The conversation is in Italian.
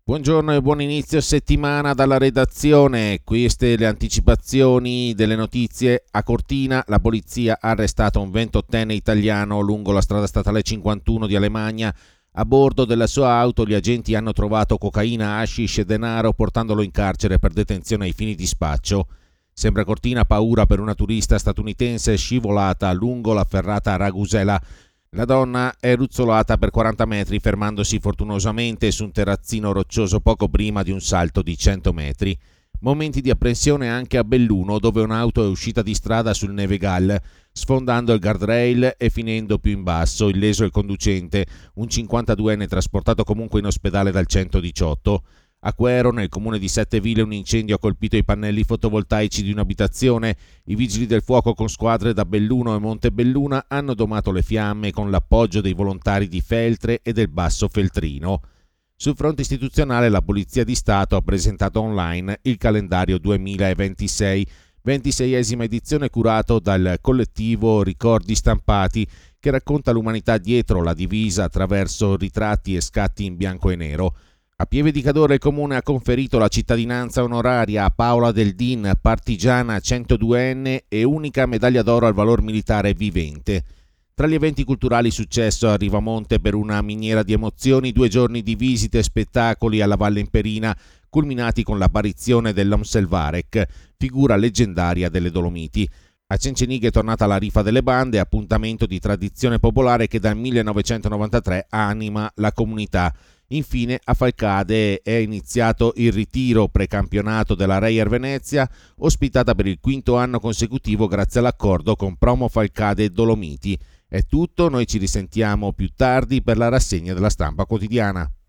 Buongiorno e buon inizio settimana dalla redazione. Queste le anticipazioni delle notizie. A Cortina la polizia ha arrestato un 28enne italiano lungo la strada statale 51 di Alemagna. A bordo della sua auto gli agenti hanno trovato cocaina, hashish e denaro, portandolo in carcere per detenzione ai fini di spaccio. Sempre a Cortina paura per una turista statunitense scivolata lungo la ferrata Ragusela. La donna è ruzzolata per 40 metri fermandosi fortunosamente su un terrazzino roccioso poco prima di un salto di 100 metri. Momenti di apprensione anche a Belluno, dove un'auto è uscita di strada sul Nevegal, sfondando il guardrail e finendo più in basso. Illeso il conducente, un 52enne trasportato comunque in ospedale dal 118. A Quero, nel comune di Setteville, un incendio ha colpito i pannelli fotovoltaici di un'abitazione. I vigili del fuoco con squadre da Belluno e Montebelluna hanno domato le fiamme con l'appoggio dei volontari di Feltre e del Basso Feltrino. Sul fronte istituzionale la Polizia di Stato ha presentato online il calendario 2026, 26esima edizione curato dal collettivo Ricordi Stampati, che racconta l'umanità dietro la divisa attraverso ritratti e scatti in bianco e nero. A Pieve di Cadore il comune ha conferito la cittadinanza onoraria a Paola Del Din, partigiana 102enne e unica medaglia d'oro al valor militare vivente. Tra gli eventi culturali successo a Rivamonte per una miniera di emozioni, 2 giorni di visite e spettacoli alla Valle Imperina, culminati con l'apparizione dell'Omselvarek, figura leggendaria delle Dolomiti. A Cencenighe è tornata la rifa delle bande, appuntamento di tradizione popolare che dal 1993 anima la comunità. Infine a Falcade è iniziato il ritiro precampionato della Reyer Venezia, ospitata per il 5º anno consecutivo grazie all'accordo con Promo Falcade Dolomiti. È tutto, noi ci risentiamo più tardi per la rassegna della stampa quotidiana.